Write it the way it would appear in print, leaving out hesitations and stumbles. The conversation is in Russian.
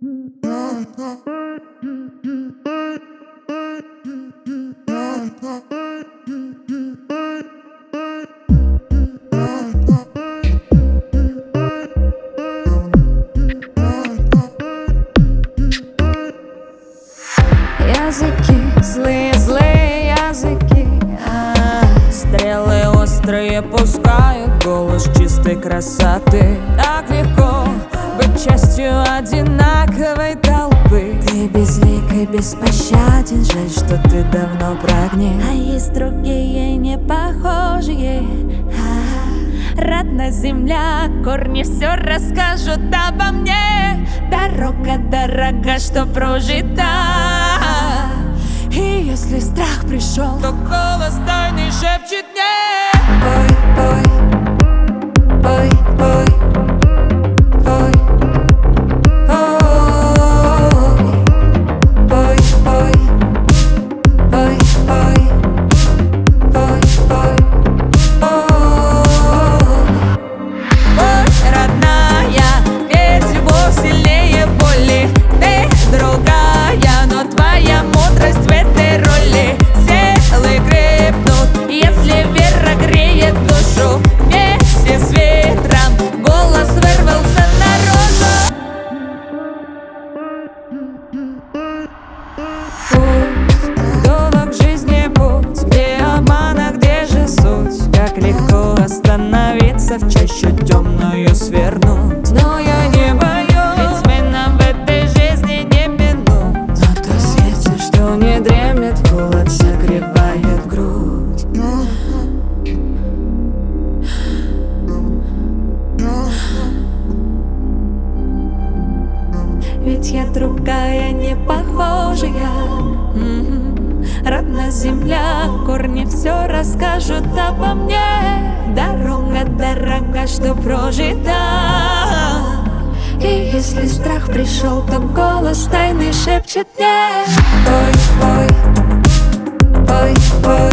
Языки, злые языки, стрелы острые пускают голос чистой красоты. Так легко быть частью одинаковой толпы. Ты безлик и беспощаден, жаль, что ты давно прогнил. А есть другие не похожие. Родная земля, корни все расскажут обо мне. Дорога дорога, что прожита. И если страх пришел, то голос тайный шепчет мне: пой, пой, пой, пой, пой, пой, пой, пой, пой, пой, пой, пой, пой, родная, ведь любовь сильнее боли. Ты другая, но твоя мудрость в этой роли. Силы крепнут, если вера греет душу. Вместе с ветром голос вырвался наружу. Путь, долг жизни путь, где обман, а где же суть? Как легко остановиться, в чащу темную свернуть. Но я не боюсь, ведь смена в этой жизни не минут. Но то сердце, что не дремлет, голод согревает грудь. Ведь я другая, не похожая. Родная земля, корни все расскажут обо мне. Дорога дорога, что прожита. И если страх пришел, то голос тайный шепчет мне: пой, пой, пой, пой.